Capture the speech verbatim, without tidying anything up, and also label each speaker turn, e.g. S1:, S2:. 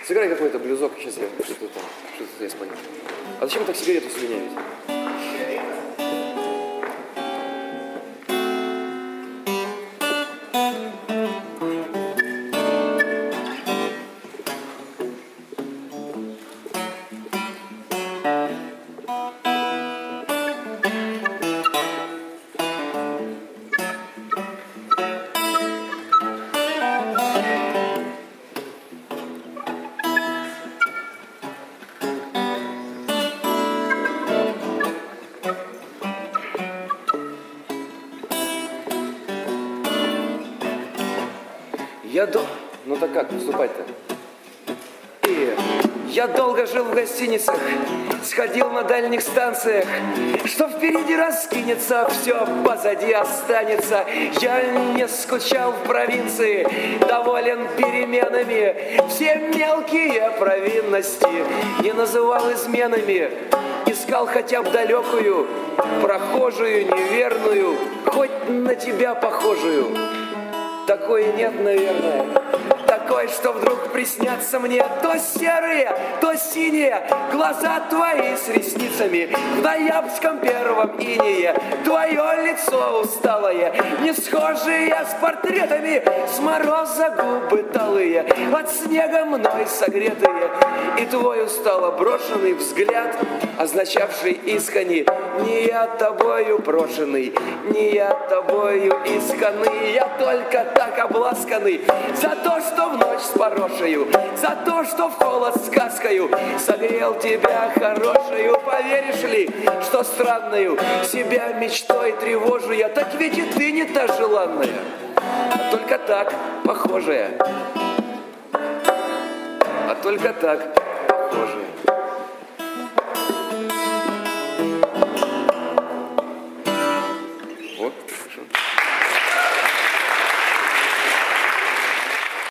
S1: Сыграй какой-то блюзок, сейчас я что-то там, что-то я спою. А зачем так сигарету слюнявить? Я до... Ну так как поступать-то? И я долго жил в гостиницах, сходил на дальних станциях, что впереди раскинется, все позади останется. Я не скучал в провинции, доволен переменами, все мелкие провинности не называл изменами. Искал хотя бы далекую, прохожую, неверную, хоть на тебя похожую. Такой нет, наверное, такой, что вдруг приснятся мне то серые, то синие глаза твои с ресницами в ноябрьском первом инее, твое лицо усталое, не схожие с портретами, с мороза губы талые, от снега мной согретые, и твой устало брошенный взгляд, означавший искренне: не я тобою брошенный, не я тобою исканный, я только так обласканный за то, что в ночь с порошею, за то, что в холод сказкою согрел тебя хорошею. Поверишь ли, что странную себя мечтой тревожу я, так ведь и ты не та желанная, а только так похожая, а только так похожая.